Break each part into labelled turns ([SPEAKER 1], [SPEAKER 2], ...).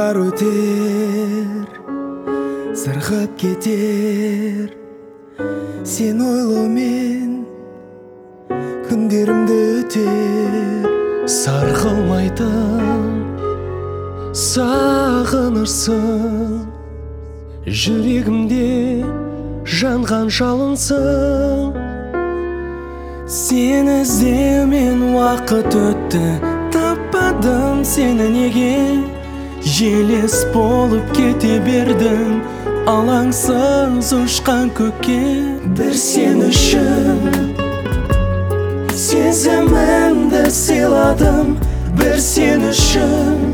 [SPEAKER 1] Жылдар өтер, сырғып кетер, сен ойлаумен күндерімді өтер.
[SPEAKER 2] Сарқылмайтын сағынырсың, жүрегімде жанған жалынсың.
[SPEAKER 1] Сені іздеумен уақыт өтті, таппадым сені неге. Желес болып кете бердің, алаңсыз ұшқан көкке. Бір сен үшін сезімімді сыйладым, бір сен үшін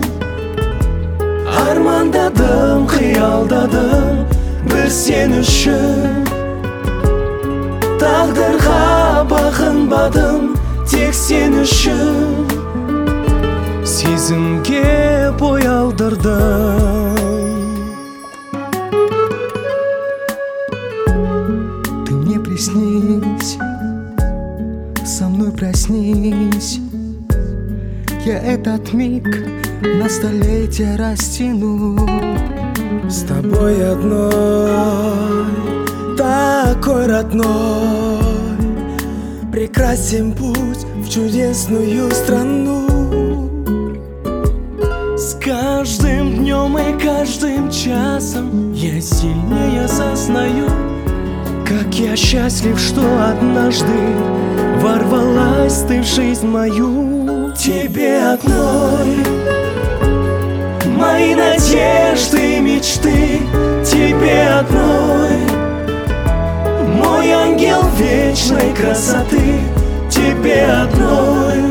[SPEAKER 1] армандадым, қиялдадым, бір сен үшін тағдырға бағынбадым, тек сен үшін
[SPEAKER 2] сезімге бой алдырдым.
[SPEAKER 1] Ты мне приснись, со мной проснись. Я этот миг на столетия растяну. С тобой одной, такой родной, прекрасен путь в чудесную страну. С каждым днем и каждым часом я сильнее осознаю, как я счастлив, что однажды ворвалась ты в жизнь мою. Тебе одной мои надежды и мечты, тебе одной мой ангел вечной красоты, тебе одной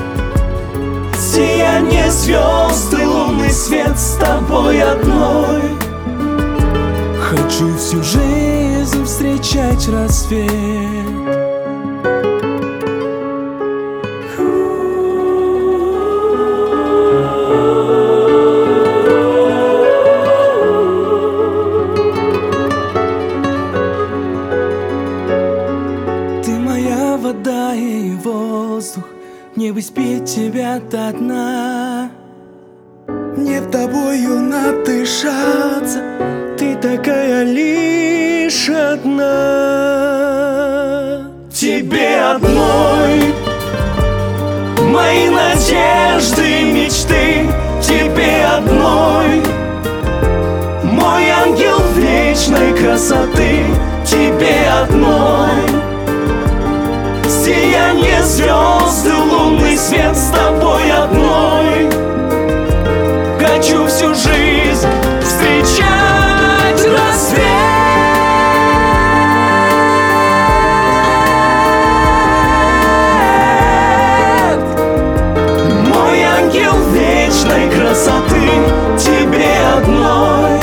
[SPEAKER 1] сияние звезд и лунный свет, с тобой одной хочу всю жизнь встречать рассвет. Ты моя вода и воздух, мне бы спеть тебя до дна. Мне тобою надышаться, ты такая лишь одна. Тебе одной мои надежды и мечты, тебе одной мой ангел вечной красоты, тебе одной сияние звезд и лунный свет, с тобой одной хочу всю жизнь встречать рассвет. Мой ангел вечной красоты, тебе одной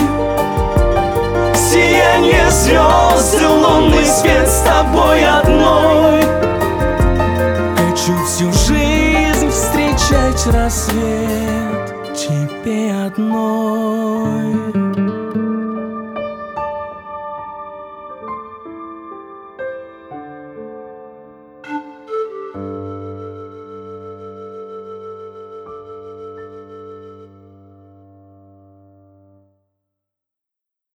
[SPEAKER 1] сияние звезд и лунный свет, с тобой одной хочу всю жизнь встречать рассвет, тебе одной.